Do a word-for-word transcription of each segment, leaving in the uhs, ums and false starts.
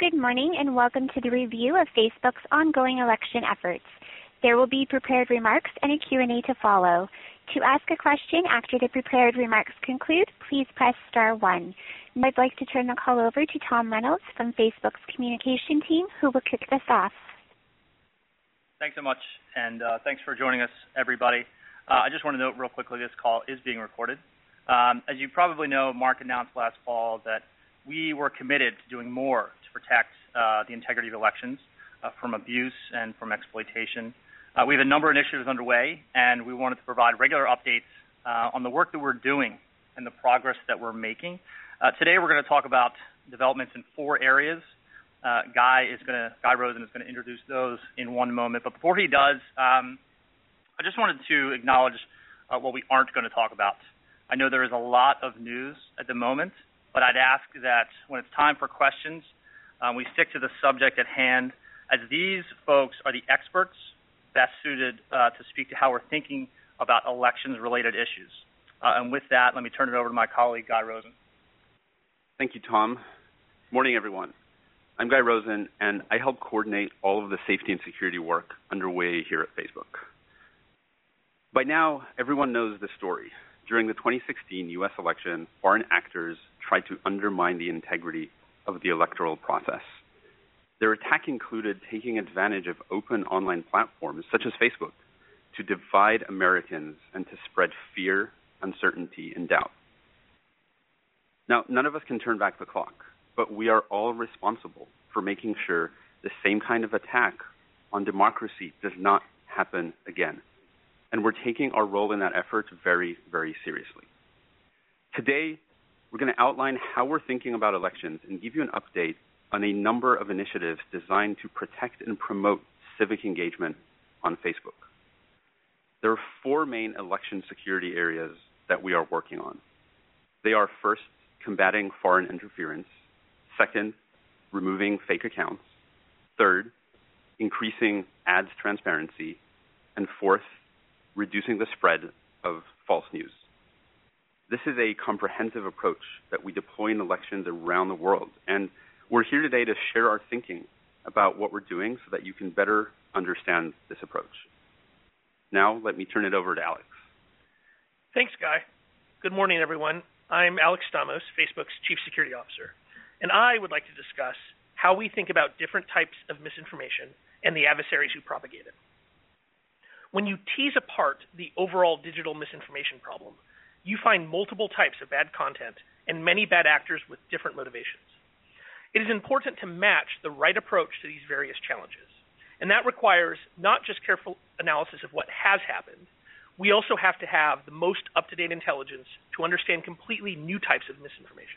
Good morning and welcome to the review of Facebook's ongoing election efforts. There will be prepared remarks and a Q and A to follow. To ask a question after the prepared remarks conclude, please press star one. I'd like to turn the call over to Tom Reynolds from Facebook's communication team, who will kick this off. Thanks so much, and uh, thanks for joining us, everybody. Uh, I just want to note real quickly this call is being recorded. Um, as you probably know, Mark announced last fall that we were committed to doing more to protect uh, the integrity of elections uh, from abuse and from exploitation. Uh, we have a number of initiatives underway, and we wanted to provide regular updates uh, on the work that we're doing and the progress that we're making. Uh, today, we're going to talk about developments in four areas. Uh, Guy is going to, Guy Rosen is going to introduce those in one moment. But before he does, um, I just wanted to acknowledge uh, what we aren't going to talk about. I know there is a lot of news at the moment, but I'd ask that when it's time for questions, um, we stick to the subject at hand, as these folks are the experts best suited uh, to speak to how we're thinking about elections-related issues. Uh, and with that, let me turn it over to my colleague, Guy Rosen. Thank you, Tom. Morning, everyone. I'm Guy Rosen, and I help coordinate all of the safety and security work underway here at Facebook. By now, everyone knows the story. During the twenty sixteen U S election, foreign actors tried to undermine the integrity of the electoral process. Their attack included taking advantage of open online platforms, such as Facebook, to divide Americans and to spread fear, uncertainty, and doubt. Now, none of us can turn back the clock, but we are all responsible for making sure the same kind of attack on democracy does not happen again. And we're taking our role in that effort very, very seriously. Today, we're going to outline how we're thinking about elections and give you an update on a number of initiatives designed to protect and promote civic engagement on Facebook. There are four main election security areas that we are working on. They are, first, combating foreign interference. Second, removing fake accounts. Third, increasing ads transparency. And fourth, reducing the spread of false news. This is a comprehensive approach that we deploy in elections around the world, and we're here today to share our thinking about what we're doing so that you can better understand this approach. Now, let me turn it over to Alex. Thanks, Guy. Good morning, everyone. I'm Alex Stamos, Facebook's Chief Security Officer, and I would like to discuss how we think about different types of misinformation and the adversaries who propagate it. When you tease apart the overall digital misinformation problem, you find multiple types of bad content and many bad actors with different motivations. It is important to match the right approach to these various challenges, and that requires not just careful analysis of what has happened. We also have to have the most up-to-date intelligence to understand completely new types of misinformation.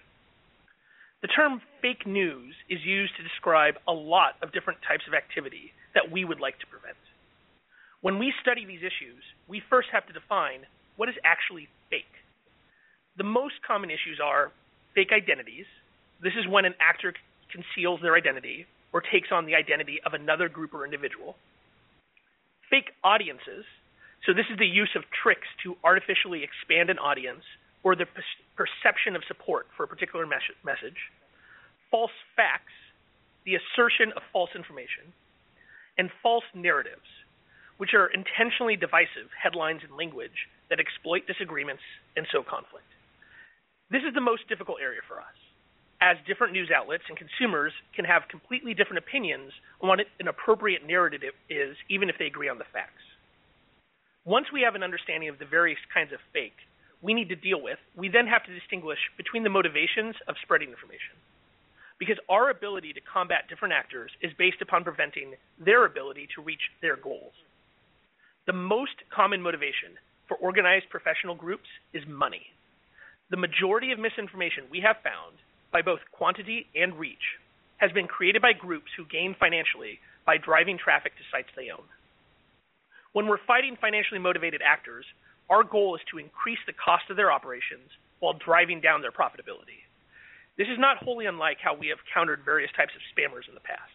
The term fake news is used to describe a lot of different types of activity that we would like to prevent. When we study these issues, we first have to define what is actually fake. The most common issues are fake identities. This is when an actor conceals their identity or takes on the identity of another group or individual. Fake audiences. So this is the use of tricks to artificially expand an audience or the per- perception of support for a particular mes- message. False facts, the assertion of false information. And false narratives, which are intentionally divisive headlines and language that exploit disagreements and sow conflict. This is the most difficult area for us, as different news outlets and consumers can have completely different opinions on what an appropriate narrative is, even if they agree on the facts. Once we have an understanding of the various kinds of fake we need to deal with, we then have to distinguish between the motivations of spreading information. Because our ability to combat different actors is based upon preventing their ability to reach their goals. The most common motivation for organized professional groups is money. The majority of misinformation we have found, by both quantity and reach, has been created by groups who gain financially by driving traffic to sites they own. When we're fighting financially motivated actors, our goal is to increase the cost of their operations while driving down their profitability. This is not wholly unlike how we have countered various types of spammers in the past.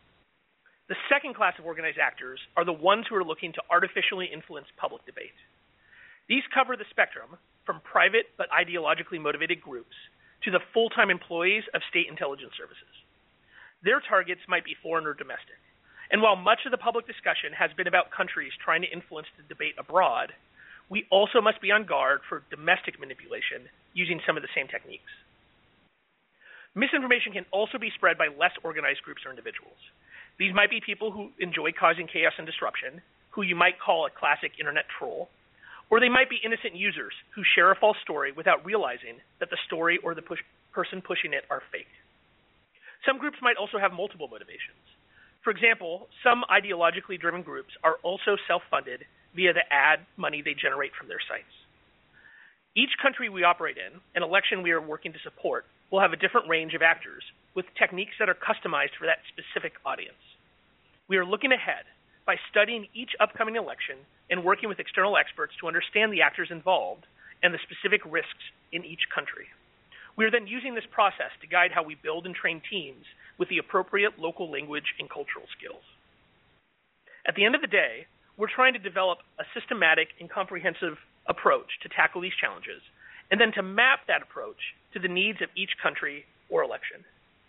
The second class of organized actors are the ones who are looking to artificially influence public debate. These cover the spectrum from private but ideologically motivated groups to the full-time employees of state intelligence services. Their targets might be foreign or domestic. And while much of the public discussion has been about countries trying to influence the debate abroad, we also must be on guard for domestic manipulation using some of the same techniques. Misinformation can also be spread by less organized groups or individuals. These might be people who enjoy causing chaos and disruption, who you might call a classic internet troll, or they might be innocent users who share a false story without realizing that the story or the push person pushing it are fake. Some groups might also have multiple motivations. For example, some ideologically driven groups are also self-funded via the ad money they generate from their sites. Each country we operate in, an election we are working to support, will have a different range of actors with techniques that are customized for that specific audience. We are looking ahead by studying each upcoming election and working with external experts to understand the actors involved and the specific risks in each country. We are then using this process to guide how we build and train teams with the appropriate local language and cultural skills. At the end of the day, we're trying to develop a systematic and comprehensive approach to tackle these challenges, and then to map that approach to the needs of each country or election.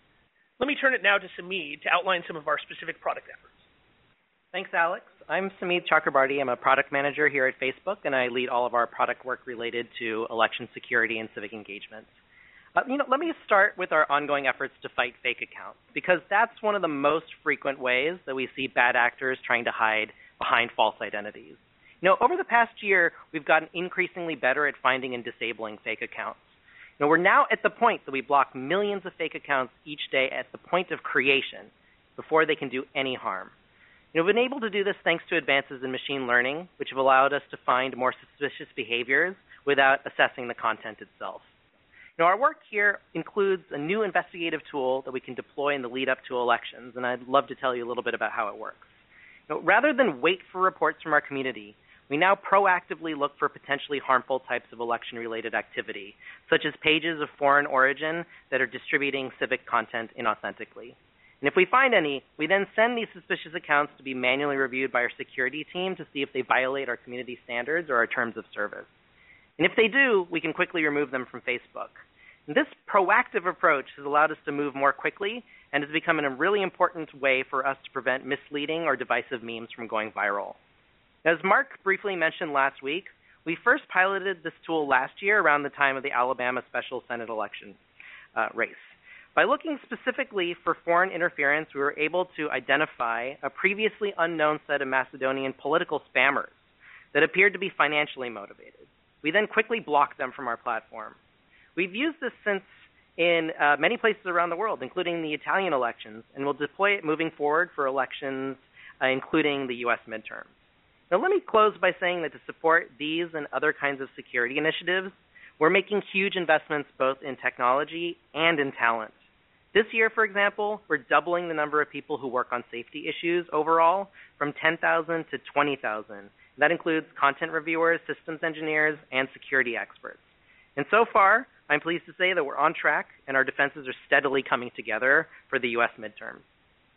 Let me turn it now to Samid to outline some of our specific product efforts. Thanks, Alex. I'm Samid Chakrabarty. I'm a product manager here at Facebook, and I lead all of our product work related to election security and civic engagement. Uh, you know, let me start with our ongoing efforts to fight fake accounts, because that's one of the most frequent ways that we see bad actors trying to hide behind false identities. You know, over the past year, we've gotten increasingly better at finding and disabling fake accounts. You know, we're now at the point that we block millions of fake accounts each day at the point of creation before they can do any harm. You know, we've been able to do this thanks to advances in machine learning, which have allowed us to find more suspicious behaviors without assessing the content itself. You know, our work here includes a new investigative tool that we can deploy in the lead up to elections, and I'd love to tell you a little bit about how it works. You know, rather than wait for reports from our community, we now proactively look for potentially harmful types of election-related activity, such as pages of foreign origin that are distributing civic content inauthentically. And if we find any, we then send these suspicious accounts to be manually reviewed by our security team to see if they violate our community standards or our terms of service. And if they do, we can quickly remove them from Facebook. And this proactive approach has allowed us to move more quickly and has become a really important way for us to prevent misleading or divisive memes from going viral. As Mark briefly mentioned last week, we first piloted this tool last year around the time of the Alabama special Senate election uh, race. By looking specifically for foreign interference, we were able to identify a previously unknown set of Macedonian political spammers that appeared to be financially motivated. We then quickly blocked them from our platform. We've used this since in uh, many places around the world, including the Italian elections, and we'll deploy it moving forward for elections, uh, including the U S midterms. Now, let me close by saying that to support these and other kinds of security initiatives, we're making huge investments both in technology and in talent. This year, for example, we're doubling the number of people who work on safety issues overall from ten thousand to twenty thousand. That includes content reviewers, systems engineers, and security experts. And so far, I'm pleased to say that we're on track and our defenses are steadily coming together for the U S midterms.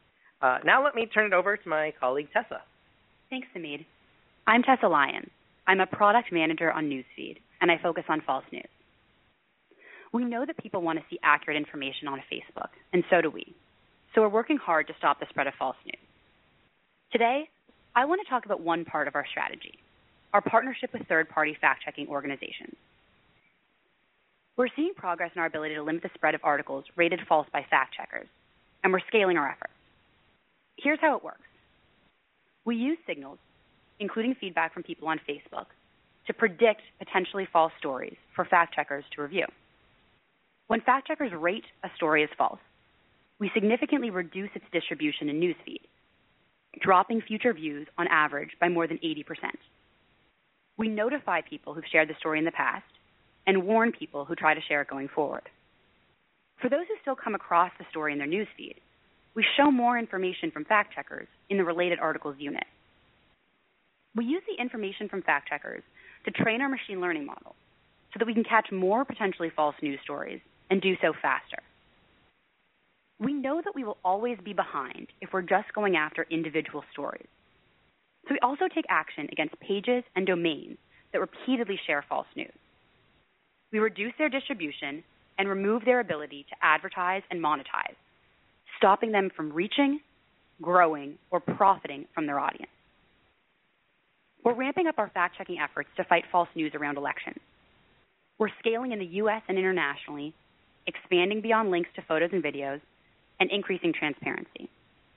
Uh, now let me turn it over to my colleague, Tessa. Thanks, Samid. I'm Tessa Lyon. I'm a product manager on Newsfeed, and I focus on false news. We know that people want to see accurate information on Facebook, and so do we. So we're working hard to stop the spread of false news. Today, I want to talk about one part of our strategy, our partnership with third-party fact-checking organizations. We're seeing progress in our ability to limit the spread of articles rated false by fact-checkers, and we're scaling our efforts. Here's how it works. We use signals, including feedback from people on Facebook, to predict potentially false stories for fact-checkers to review. When fact-checkers rate a story as false, we significantly reduce its distribution in Newsfeed, dropping future views on average by more than eighty percent. We notify people who've shared the story in the past and warn people who try to share it going forward. For those who still come across the story in their newsfeed, we show more information from fact-checkers in the related articles unit. We use the information from fact-checkers to train our machine learning model so that we can catch more potentially false news stories and do so faster. We know that we will always be behind if we're just going after individual stories. So we also take action against pages and domains that repeatedly share false news. We reduce their distribution and remove their ability to advertise and monetize, stopping them from reaching, growing, or profiting from their audience. We're ramping up our fact-checking efforts to fight false news around elections. We're scaling in the U S and internationally, expanding beyond links to photos and videos, and increasing transparency.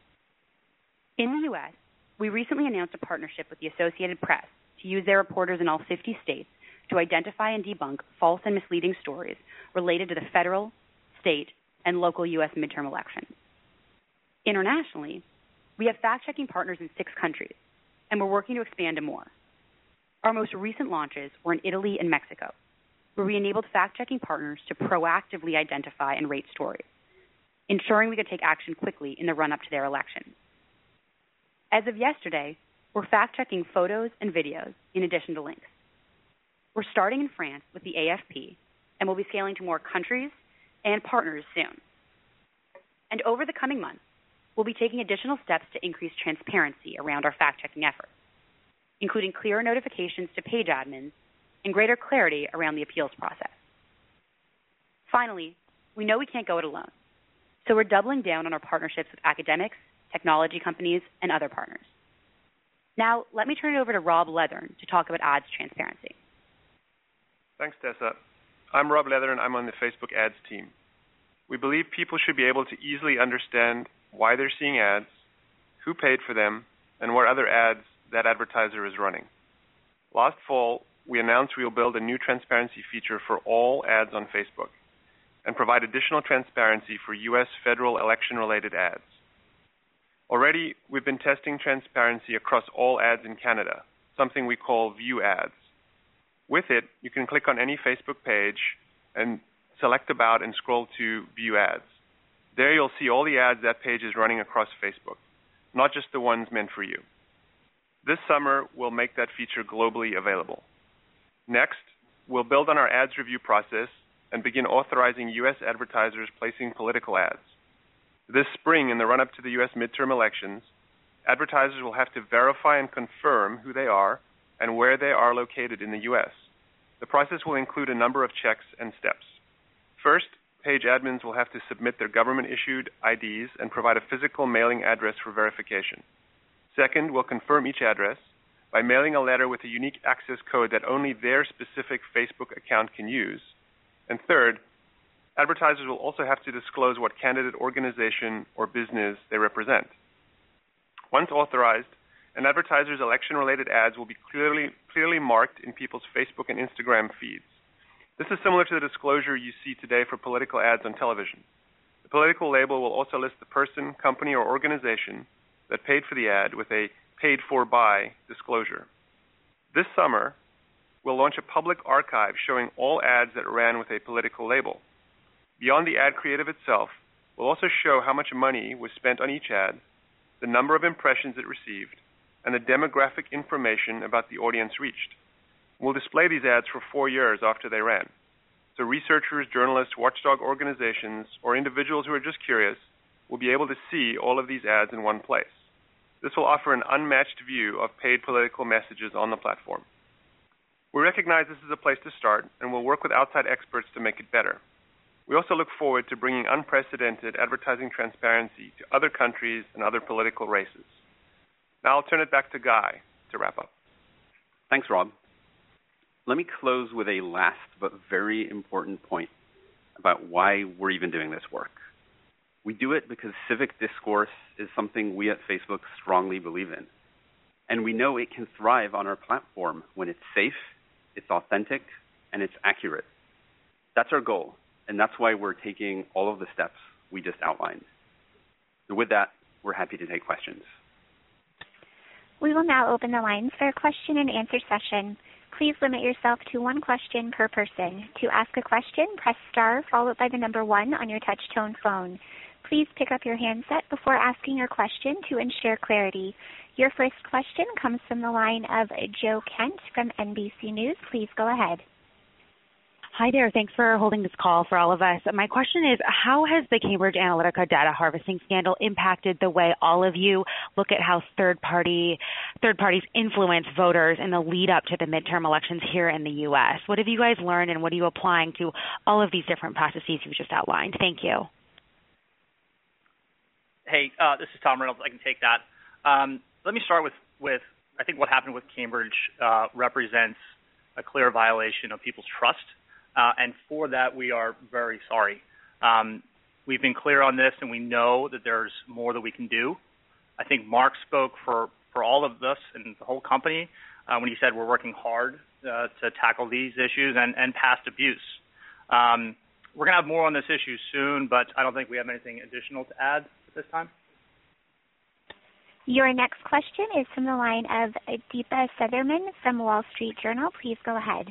In the U S, we recently announced a partnership with the Associated Press to use their reporters in all fifty states to identify and debunk false and misleading stories related to the federal, state, and local U S midterm elections. Internationally, we have fact-checking partners in six countries, and we're working to expand to more. Our most recent launches were in Italy and Mexico, where we enabled fact-checking partners to proactively identify and rate stories, ensuring we could take action quickly in the run-up to their elections. As of yesterday, we're fact-checking photos and videos in addition to links. We're starting in France with the A F P, and we'll be scaling to more countries and partners soon. And over the coming months, we'll be taking additional steps to increase transparency around our fact-checking efforts, including clearer notifications to page admins and greater clarity around the appeals process. Finally, we know we can't go it alone, so we're doubling down on our partnerships with academics, technology companies, and other partners. Now, let me turn it over to Rob Leathern to talk about ads transparency. Thanks, Tessa. I'm Rob Leathern. I'm on the Facebook ads team. We believe people should be able to easily understand why they're seeing ads, who paid for them, and what other ads that advertiser is running. Last fall, we announced we will build a new transparency feature for all ads on Facebook and provide additional transparency for U S federal election-related ads. Already, we've been testing transparency across all ads in Canada, something we call View Ads. With it, you can click on any Facebook page and select About and scroll to View Ads. There you'll see all the ads that page is running across Facebook, not just the ones meant for you. This summer, we'll make that feature globally available. Next, we'll build on our ads review process and begin authorizing U S advertisers placing political ads. This spring, in the run-up to the U S midterm elections, advertisers will have to verify and confirm who they are and where they are located in the U S. The process will include a number of checks and steps. First, page admins will have to submit their government-issued I Ds and provide a physical mailing address for verification. Second, we'll confirm each address by mailing a letter with a unique access code that only their specific Facebook account can use. And third, advertisers will also have to disclose what candidate organization or business they represent. Once authorized, an advertiser's election-related ads will be clearly, clearly marked in people's Facebook and Instagram feeds. This is similar to the disclosure you see today for political ads on television. The political label will also list the person, company, or organization that paid for the ad with a paid-for-by disclosure. This summer, we'll launch a public archive showing all ads that ran with a political label. Beyond the ad creative itself, we'll also show how much money was spent on each ad, the number of impressions it received, and the demographic information about the audience reached. We'll display these ads for four years after they ran. So researchers, journalists, watchdog organizations, or individuals who are just curious will be able to see all of these ads in one place. This will offer an unmatched view of paid political messages on the platform. We recognize this is a place to start, and we'll work with outside experts to make it better. We also look forward to bringing unprecedented advertising transparency to other countries and other political races. Now I'll turn it back to Guy to wrap up. Thanks, Rob. Let me close with a last but very important point about why we're even doing this work. We do it because civic discourse is something we at Facebook strongly believe in. And we know it can thrive on our platform when it's safe, it's authentic, and it's accurate. That's our goal, and that's why we're taking all of the steps we just outlined. So with that, we're happy to take questions. We will now open the lines for a question and answer session. Please limit yourself to one question per person. To ask a question, press star followed by the number one on your touch-tone phone. Please pick up your handset before asking your question to ensure clarity. Your first question comes from the line of Joe Kent from N B C News. Please go ahead. Hi there. Thanks for holding this call for all of us. My question is, how has the Cambridge Analytica data harvesting scandal impacted the way all of you look at how third party third parties influence voters in the lead up to the midterm elections here in the U S? What have you guys learned, and what are you applying to all of these different processes you've just outlined? Thank you. Hey, uh, this is Tom Reynolds. I can take that. Um, let me start with, with I think what happened with Cambridge uh, represents a clear violation of people's trust, uh, and for that we are very sorry. Um, we've been clear on this, and we know that there's more that we can do. I think Mark spoke for, for all of us and the whole company uh, when he said we're working hard uh, to tackle these issues and, and past abuse. Um, we're going to have more on this issue soon, but I don't think we have anything additional to add at this time. Your next question is from the line of Deepa Sutherman from Wall Street Journal. Please go ahead.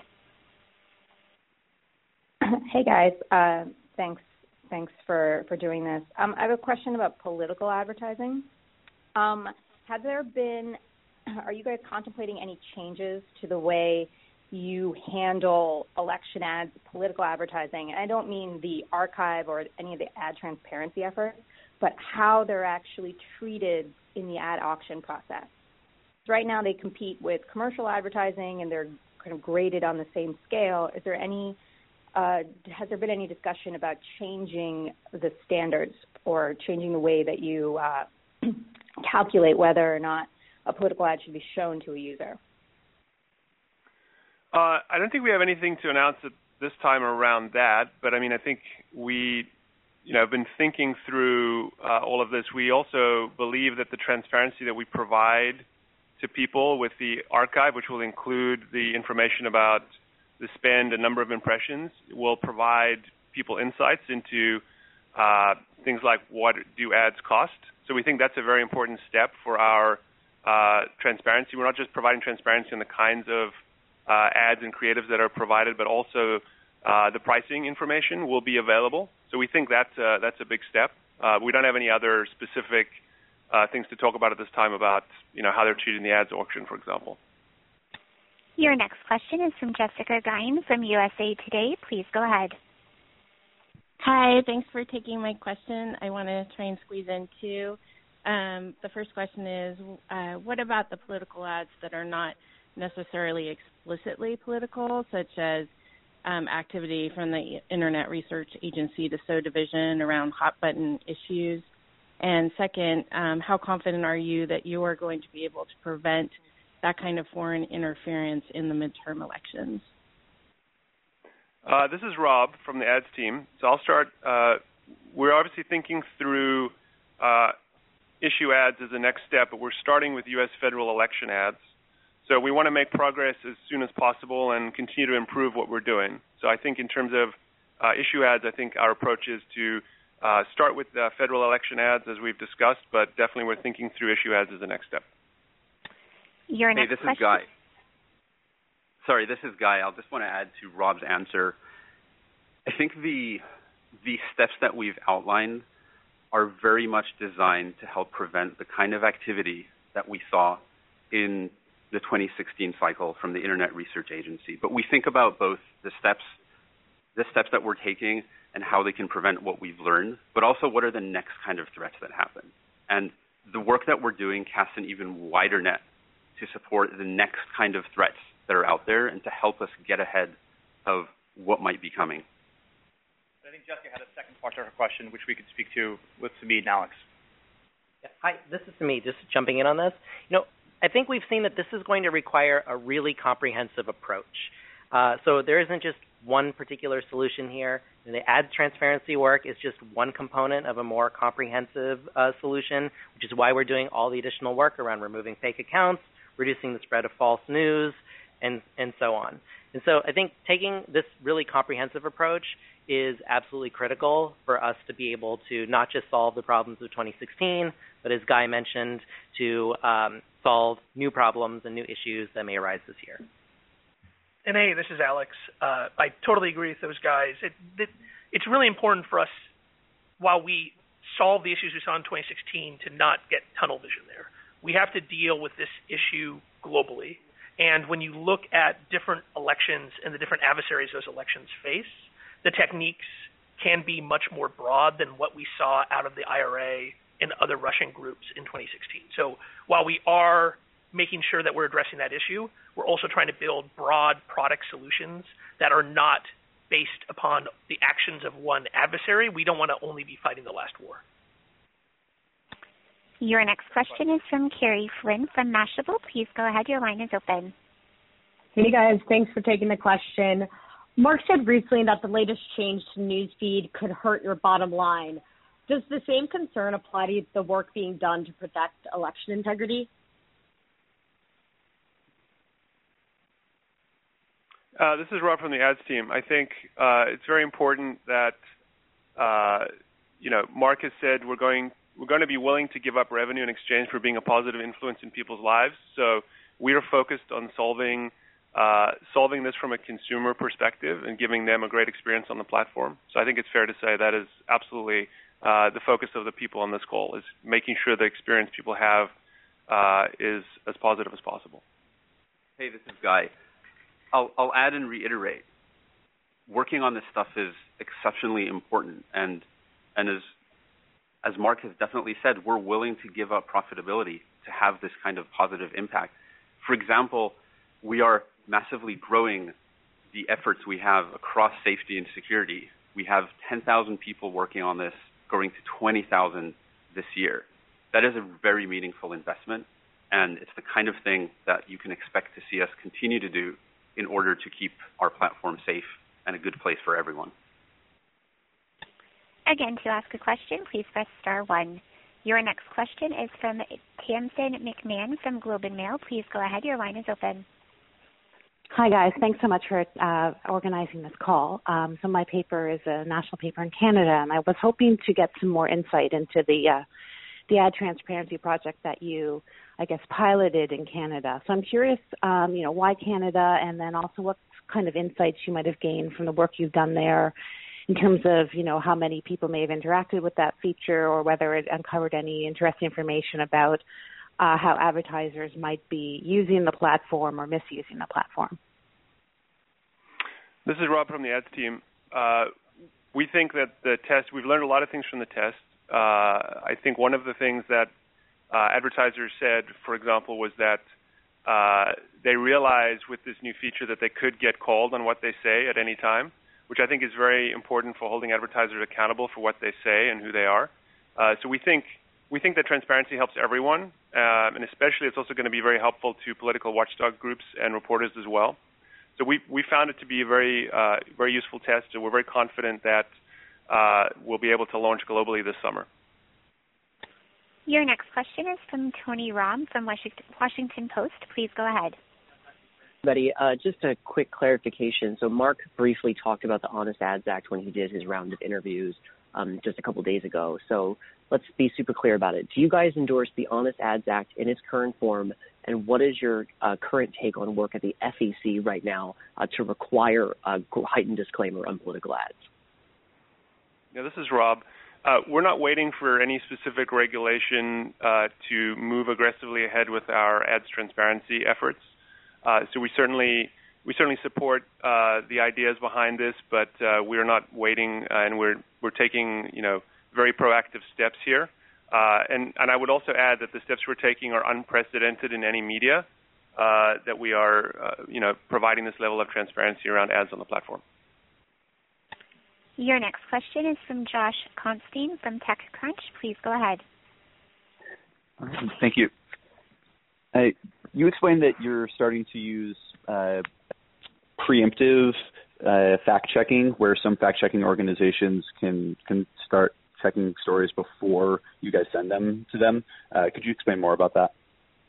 Hey, guys. Uh, thanks thanks for, for doing this. Um, I have a question about political advertising. Um, have there been, are you guys contemplating any changes to the way you handle election ads, political advertising? And I don't mean the archive or any of the ad transparency efforts, but how they're actually treated in the ad auction process. Right now they compete with commercial advertising and they're kind of graded on the same scale. Is there any, uh, has there been any discussion about changing the standards or changing the way that you uh, calculate whether or not a political ad should be shown to a user? Uh, I don't think we have anything to announce at this time around that, but I mean, I think we, you know, have been thinking through uh, all of this. We also believe that the transparency that we provide to people with the archive, which will include the information about the spend and number of impressions, will provide people insights into uh, things like what do ads cost. So we think that's a very important step for our uh, transparency. We're not just providing transparency on the kinds of uh, ads and creatives that are provided, but also uh, the pricing information will be available. So we think that's a, that's a big step. Uh, we don't have any other specific uh, things to talk about at this time about, you know, how they're treating the ads auction, for example. Your next question is from Jessica Gein from U S A Today. Please go ahead. Hi, thanks for taking my question. I want to try and squeeze in two. Um, the first question is, uh, what about the political ads that are not necessarily explicitly political, such as um, activity from the Internet Research Agency, the S O Division, around hot-button issues? And second, um, how confident are you that you are going to be able to prevent that kind of foreign interference in the midterm elections? Uh, this is Rob from the ads team. So I'll start. Uh, we're obviously thinking through uh, issue ads as the next step, but we're starting with U S federal election ads. So we want to make progress as soon as possible and continue to improve what we're doing. So I think in terms of uh, issue ads, I think our approach is to uh, start with uh, federal election ads, as we've discussed, but definitely we're thinking through issue ads as the next step. Your next hey, this question. is Guy. Sorry, this is Guy. I'll just want to add to Rob's answer. I think the the steps that we've outlined are very much designed to help prevent the kind of activity that we saw in the twenty sixteen cycle from the Internet Research Agency. But we think about both the steps, the steps that we're taking and how they can prevent what we've learned, but also what are the next kind of threats that happen. And the work that we're doing casts an even wider net to support the next kind of threats that are out there and to help us get ahead of what might be coming. I think Jessica had a second part to her question, which we could speak to with Samid and Alex. Yeah, hi, this is Samid, just jumping in on this. You know, I think we've seen that this is going to require a really comprehensive approach. Uh, so there isn't just one particular solution here. And the ads transparency work is just one component of a more comprehensive uh, solution, which is why we're doing all the additional work around removing fake accounts, reducing the spread of false news, and, and so on. And so I think taking this really comprehensive approach is absolutely critical for us to be able to not just solve the problems of twenty sixteen, but as Guy mentioned, to um, solve new problems and new issues that may arise this year. And hey, this is Alex. Uh, I totally agree with those guys. It, it, it's really important for us, while we solve the issues we saw in twenty sixteen, to not get tunnel vision there. We have to deal with this issue globally. And when you look at different elections and the different adversaries those elections face, the techniques can be much more broad than what we saw out of the I R A and other Russian groups in twenty sixteen. So while we are making sure that we're addressing that issue, we're also trying to build broad product solutions that are not based upon the actions of one adversary. We don't want to only be fighting the last war. Your next question is from Carrie Flynn from Mashable. Please go ahead. Your line is open. Hey, guys. Thanks for taking the question. Mark said recently that the latest change to Newsfeed could hurt your bottom line. Does the same concern apply to the work being done to protect election integrity? Uh, this is Rob from the ads team. I think uh, it's very important that uh, you know Mark has said we're going we're going to be willing to give up revenue in exchange for being a positive influence in people's lives. So we are focused on solving uh, solving this from a consumer perspective and giving them a great experience on the platform. So I think it's fair to say that is absolutely uh, the focus of the people on this call, is making sure the experience people have uh, is as positive as possible. Hey, this is Guy. I'll, I'll add and reiterate. Working on this stuff is exceptionally important, and and as as Mark has definitely said, we're willing to give up profitability to have this kind of positive impact. For example, we are massively growing the efforts we have across safety and security. We have ten thousand people working on this, growing to twenty thousand this year. That is a very meaningful investment, and it's the kind of thing that you can expect to see us continue to do in order to keep our platform safe and a good place for everyone. Again, to ask a question, please press star one. Your next question is from Tamsin McMahon from Globe and Mail. Please go ahead. Your line is open. Hi, guys. Thanks so much for uh, organizing this call. Um, so my paper is a national paper in Canada, and I was hoping to get some more insight into the uh, the ad transparency project that you, I guess, piloted in Canada. So I'm curious, um, you know, why Canada, and then also what kind of insights you might have gained from the work you've done there in terms of, you know, how many people may have interacted with that feature, or whether it uncovered any interesting information about uh, how advertisers might be using the platform or misusing the platform. This is Rob from the ads team. Uh, we think that the test, we've learned a lot of things from the test. Uh, I think one of the things that uh, advertisers said, for example, was that uh, they realized with this new feature that they could get called on what they say at any time, which I think is very important for holding advertisers accountable for what they say and who they are. Uh, so we think we think that transparency helps everyone, uh, and especially it's also going to be very helpful to political watchdog groups and reporters as well. So we we found it to be a very uh, very useful test, and we're very confident that uh, we'll be able to launch globally this summer. Your next question is from Tony Rom from Washington Post. Please go ahead. Buddy, uh, just a quick clarification. So Mark briefly talked about the Honest Ads Act when he did his round of interviews um, just a couple days ago. So let's be super clear about it. Do you guys endorse the Honest Ads Act in its current form? And what is your uh, current take on work at the F E C right now uh, to require a heightened disclaimer on political ads? Yeah, this is Rob. Uh, we're not waiting for any specific regulation uh, to move aggressively ahead with our ads transparency efforts. Uh, so we certainly we certainly support uh, the ideas behind this, but uh, we're not waiting, uh, and we're we're taking you know very proactive steps here. Uh, and and I would also add that the steps we're taking are unprecedented in any media. Uh, that we are uh, you know providing this level of transparency around ads on the platform. Your next question is from Josh Constantine from TechCrunch. Please go ahead. Thank you. Uh, you explained that you're starting to use uh, preemptive uh, fact-checking, where some fact-checking organizations can can start checking stories before you guys send them to them. Uh, could you explain more about that?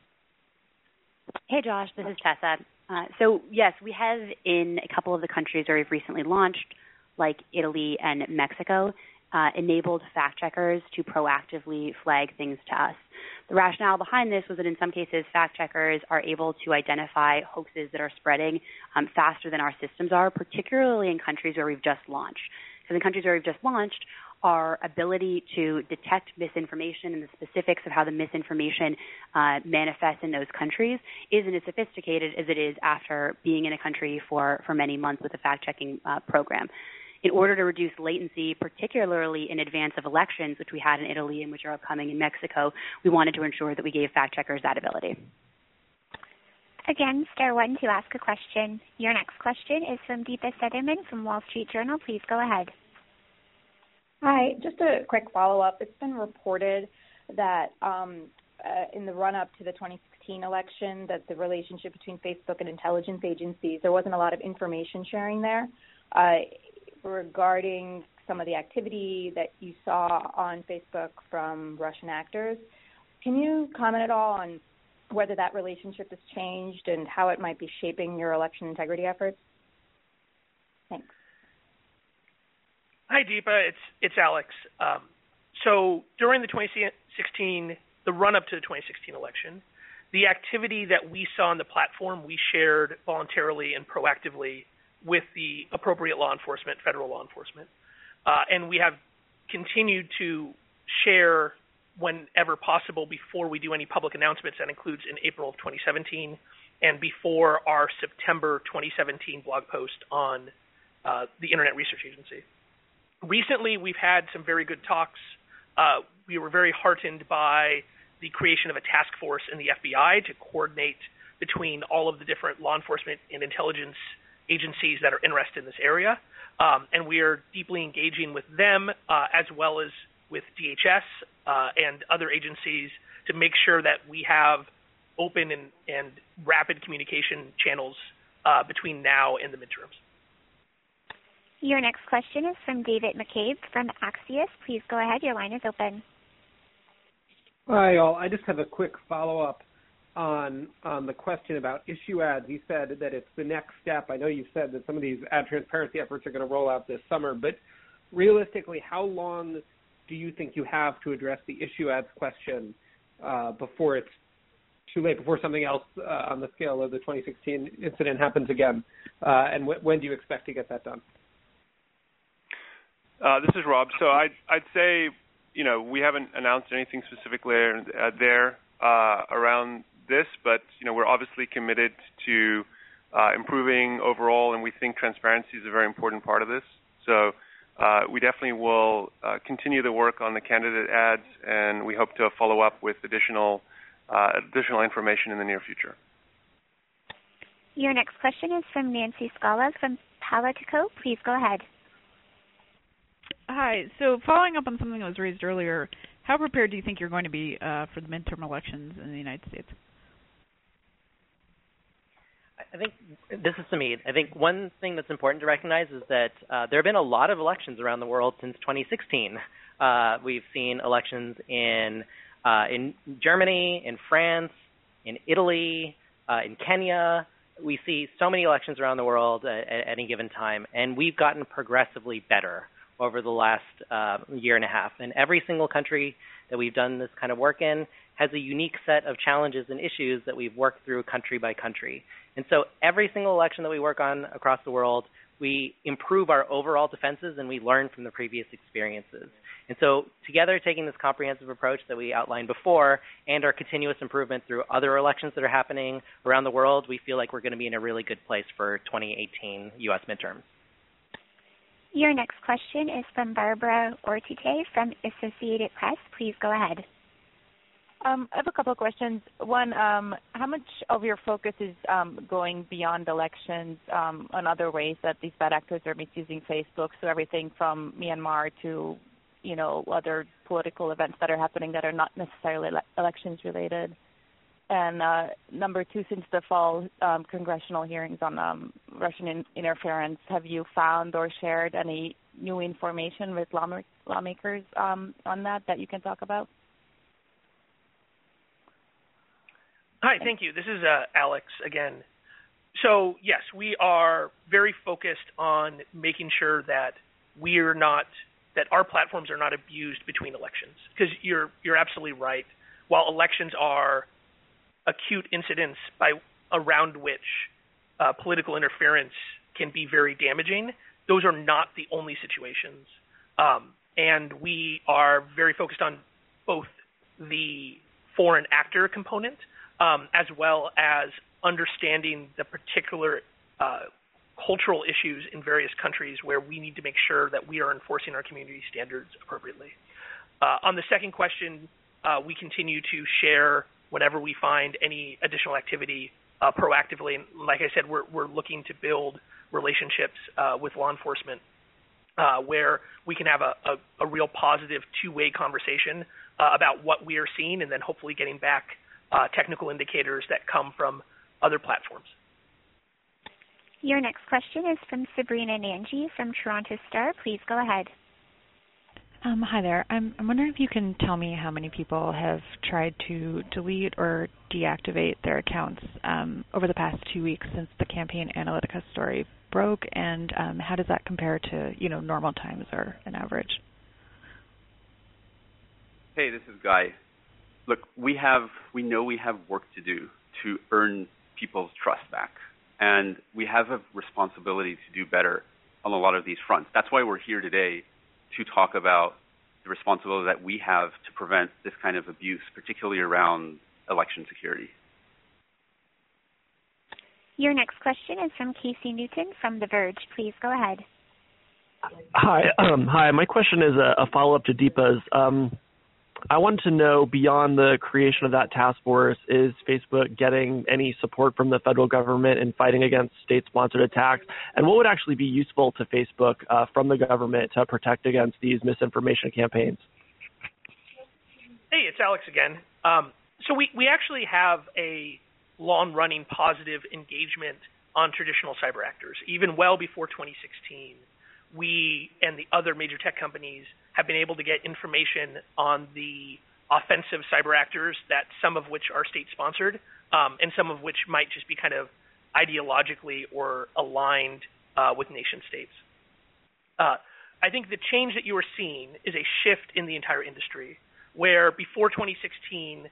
Hey, Josh. This is Tessa. Uh, so, yes, we have in a couple of the countries where we've recently launched, like Italy and Mexico, uh, enabled fact-checkers to proactively flag things to us. The rationale behind this was that in some cases, fact-checkers are able to identify hoaxes that are spreading um, faster than our systems are, particularly in countries where we've just launched. Because in countries where we've just launched, our ability to detect misinformation and the specifics of how the misinformation uh, manifests in those countries isn't as sophisticated as it is after being in a country for, for many months with a fact-checking uh, program. In order to reduce latency, particularly in advance of elections, which we had in Italy and which are upcoming in Mexico, we wanted to ensure that we gave fact-checkers that ability. Again, star one to ask a question. Your next question is from Deepa Sutherman from Wall Street Journal. Please go ahead. Hi, just a quick follow-up. It's been reported that um, uh, in the run-up to the twenty sixteen election, that the relationship between Facebook and intelligence agencies, there wasn't a lot of information sharing there uh, regarding some of the activity that you saw on Facebook from Russian actors. Can you comment at all on whether that relationship has changed and how it might be shaping your election integrity efforts? Thanks. Hi, Deepa. It's it's Alex. Um, so during the twenty sixteen, the run-up to the twenty sixteen election, the activity that we saw on the platform, we shared voluntarily and proactively with the appropriate law enforcement, federal law enforcement. Uh, and we have continued to share whenever possible before we do any public announcements. That includes in April of twenty seventeen and before our September twenty seventeen blog post on uh, the Internet Research Agency. Recently, we've had some very good talks. Uh, we were very heartened by the creation of a task force in the F B I to coordinate between all of the different law enforcement and intelligence agencies that are interested in this area. Um, and we are deeply engaging with them uh, as well as with D H S uh, and other agencies to make sure that we have open and, and rapid communication channels uh, between now and the midterms. Your next question is from David McCabe from Axios. Please go ahead. Your line is open. Hi, all. I just have a quick follow-up on on the question about issue ads. You said that it's the next step. I know you said that some of these ad transparency efforts are going to roll out this summer, but realistically, how long do you think you have to address the issue ads question uh, before it's too late, before something else uh, on the scale of the twenty sixteen incident happens again? Uh, and w- when do you expect to get that done? Uh, this is Rob. So I'd, I'd say, you know, we haven't announced anything specifically uh, there uh, around this, but, you know, we're obviously committed to uh, improving overall, and we think transparency is a very important part of this. So uh, we definitely will uh, continue the work on the candidate ads, and we hope to follow up with additional uh, additional information in the near future. Your next question is from Nancy Scala from Politico. Please go ahead. Hi. So following up on something that was raised earlier, how prepared do you think you're going to be uh, for the midterm elections in the United States? I think, this is Samid. I think one thing that's important to recognize is that uh, there have been a lot of elections around the world since twenty sixteen. Uh, we've seen elections in uh, in Germany, in France, in Italy, uh, in Kenya. We see so many elections around the world at, at any given time, and we've gotten progressively better over the last uh, year and a half. And every single country that we've done this kind of work in has a unique set of challenges and issues that we've worked through country by country. And so every single election that we work on across the world, we improve our overall defenses and we learn from the previous experiences. And so together, taking this comprehensive approach that we outlined before and our continuous improvement through other elections that are happening around the world, we feel like we're going to be in a really good place for twenty eighteen U S midterms. Your next question is from Barbara Ortite from Associated Press. Please go ahead. Um, I have a couple of questions. One, um, how much of your focus is um, going beyond elections um, on other ways that these bad actors are misusing Facebook? So everything from Myanmar to, you know, other political events that are happening that are not necessarily ele- elections related. And uh, number two, since the fall um, congressional hearings on um, Russian in- interference, have you found or shared any new information with law- lawmakers um, on that that you can talk about? Hi, thank you. This is uh, Alex again. So, yes, we are very focused on making sure that we are not, that our platforms are not abused between elections. Because you're you're absolutely right. While elections are acute incidents by around which uh, political interference can be very damaging, those are not the only situations. Um, and we are very focused on both the foreign actor component um, as well as understanding the particular uh, cultural issues in various countries where we need to make sure that we are enforcing our community standards appropriately. Uh, on the second question, uh, we continue to share whenever we find any additional activity uh, proactively. And like I said, we're, we're looking to build relationships uh, with law enforcement uh, where we can have a, a, a real positive two-way conversation uh, about what we are seeing, and then hopefully getting back uh, technical indicators that come from other platforms. Your next question is from Sabrina Nanji from Toronto Star. Please go ahead. Um, hi there. I'm, I'm wondering if you can tell me how many people have tried to delete or deactivate their accounts um, over the past two weeks since the Campaign Analytica story broke, and um, how does that compare to, you know, normal times or an average? Hey, this is Guy. Look, we have we know we have work to do to earn people's trust back, and we have a responsibility to do better on a lot of these fronts. That's why we're here today, to talk about the responsibility that we have to prevent this kind of abuse, particularly around election security. Your next question is from Casey Newton from The Verge. Please go ahead. Hi. Um, hi. My question is a, a follow-up to Deepa's. Um, I wanted to know, beyond the creation of that task force, is Facebook getting any support from the federal government in fighting against state-sponsored attacks? And what would actually be useful to Facebook uh, from the government to protect against these misinformation campaigns? Hey, it's Alex again. Um, so we, we actually have a long-running positive engagement on traditional cyber actors. Even well before twenty sixteen, we and the other major tech companies have been able to get information on the offensive cyber actors, that some of which are state-sponsored, um, and some of which might just be kind of ideologically or aligned uh, with nation-states. Uh, I think the change that you are seeing is a shift in the entire industry, where before twenty sixteen,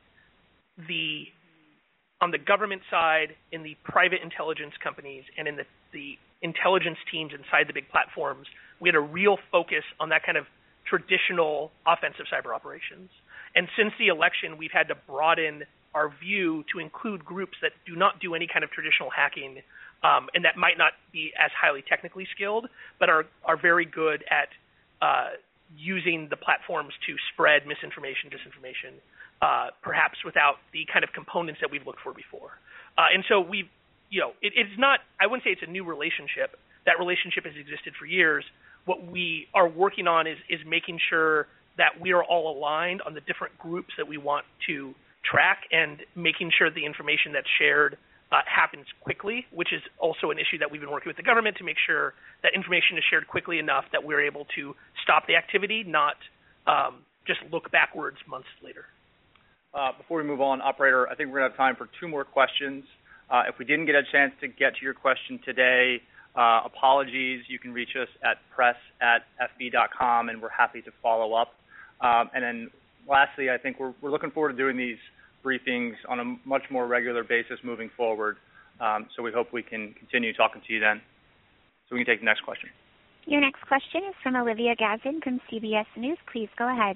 the on the government side, in the private intelligence companies, and in the, the intelligence teams inside the big platforms, we had a real focus on that kind of traditional offensive cyber operations. And since the election, we've had to broaden our view to include groups that do not do any kind of traditional hacking, um, and that might not be as highly technically skilled, but are, are very good at uh, using the platforms to spread misinformation, disinformation, uh, perhaps without the kind of components that we've looked for before. Uh, and so we've, you know, it, it's not, I wouldn't say it's a new relationship. That relationship has existed for years. What we are working on is, is making sure that we are all aligned on the different groups that we want to track, and making sure the information that's shared uh, happens quickly, which is also an issue that we've been working with the government to make sure that information is shared quickly enough that we're able to stop the activity, not um, just look backwards months later. Uh, before we move on, operator, I think we're going to have time for two more questions. Uh, if we didn't get a chance to get to your question today, uh, apologies. You can reach us at press at f b dot com, and we're happy to follow up. Um, and then lastly, I think we're, we're looking forward to doing these briefings on a much more regular basis moving forward. Um, so we hope we can continue talking to you then. So we can take the next question. Your next question is from Olivia Gazin from C B S News. Please go ahead.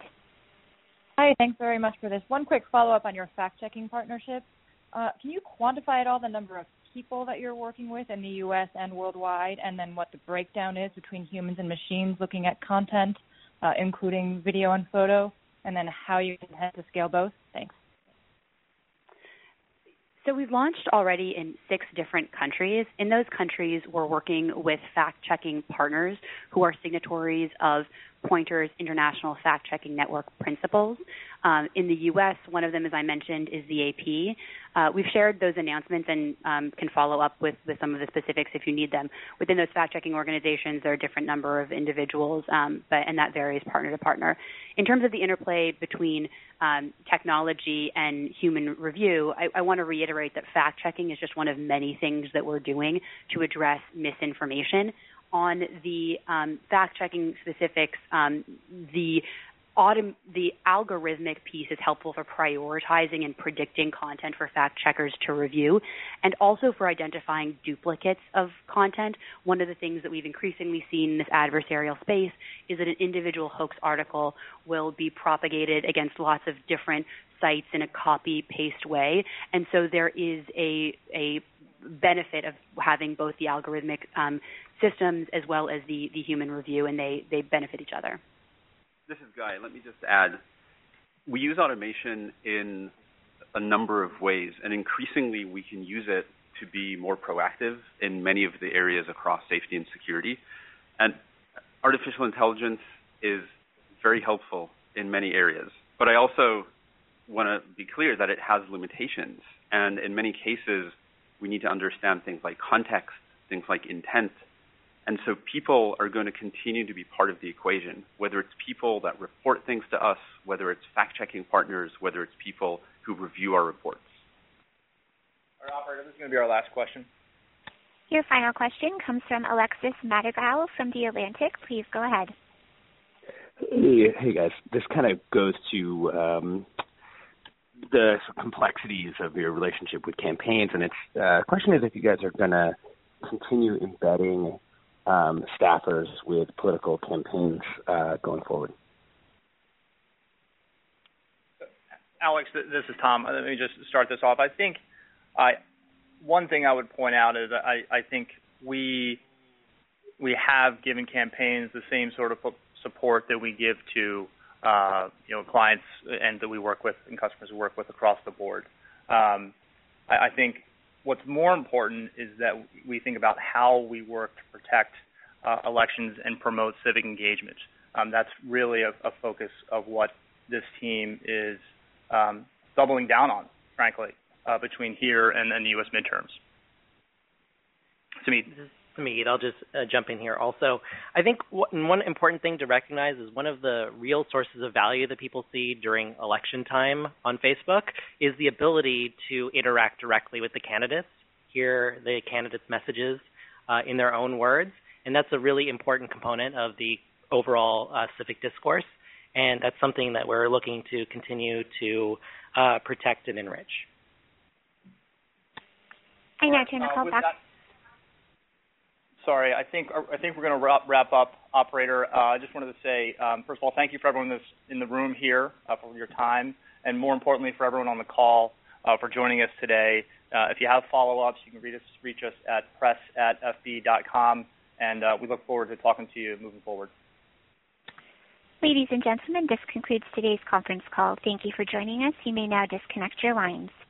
Hi, thanks very much for this. One quick follow-up on your fact-checking partnership. Uh, can you quantify at all the number of people that you're working with in the U S and worldwide, and then what the breakdown is between humans and machines looking at content, uh, including video and photo, and then how you intend to scale both? Thanks. So we've launched already in six different countries. In those countries, we're working with fact-checking partners who are signatories of Pointer's International Fact-Checking Network principles. Um, in the U S, one of them, as I mentioned, is the A P. Uh, we've shared those announcements and um, can follow up with, with some of the specifics if you need them. Within those fact-checking organizations, there are a different number of individuals, um, but and that varies partner to partner. In terms of the interplay between um, technology and human review, I, I want to reiterate that fact-checking is just one of many things that we're doing to address misinformation. On the um, fact-checking specifics, um, the autom- the algorithmic piece is helpful for prioritizing and predicting content for fact-checkers to review, and also for identifying duplicates of content. One of the things that we've increasingly seen in this adversarial space is that an individual hoax article will be propagated against lots of different sites in a copy-paste way, and so there is a a benefit of having both the algorithmic um, systems as well as the, the human review, and they, they benefit each other. This is Guy. Let me just add, we use automation in a number of ways, and increasingly we can use it to be more proactive in many of the areas across safety and security. And artificial intelligence is very helpful in many areas, But I also want to be clear that it has limitations. And in many cases, we need to understand things like context, things like intent. And so people are going to continue to be part of the equation, whether it's people that report things to us, whether it's fact-checking partners, whether it's people who review our reports. All right, operator, this is going to be our last question. Your final question comes from Alexis Madrigal from The Atlantic. Please go ahead. Hey, hey guys. This kind of goes to um, the complexities of your relationship with campaigns, and it's uh, the question is if you guys are going to continue embedding um, staffers with political campaigns uh, going forward. Alex, this is Tom. Let me just start this off. I think I, one thing I would point out is I, I think we we have given campaigns the same sort of support that we give to uh, you know clients and that we work with and customers we work with across the board. Um, I, I think what's more important is that we think about how we work to protect uh, elections and promote civic engagement. Um, that's really a, a focus of what this team is um, doubling down on, frankly, uh, between here and, and the U S midterms. Samid. Samid, I'll just uh, jump in here also. I think w- one important thing to recognize is one of the real sources of value that people see during election time on Facebook is the ability to interact directly with the candidates, hear the candidates' messages uh, in their own words, and that's a really important component of the overall uh, civic discourse, and that's something that we're looking to continue to uh, protect and enrich. I now turn the call uh, back. That, sorry, I think I think we're going to wrap, wrap up, operator. Uh, I just wanted to say, um, first of all, thank you for everyone that's in the room here uh, for your time, and more importantly, for everyone on the call uh, for joining us today. Uh, if you have follow-ups, you can reach us, reach us at press at f b dot com, and uh, we look forward to talking to you moving forward. Ladies and gentlemen, this concludes today's conference call. Thank you for joining us. You may now disconnect your lines.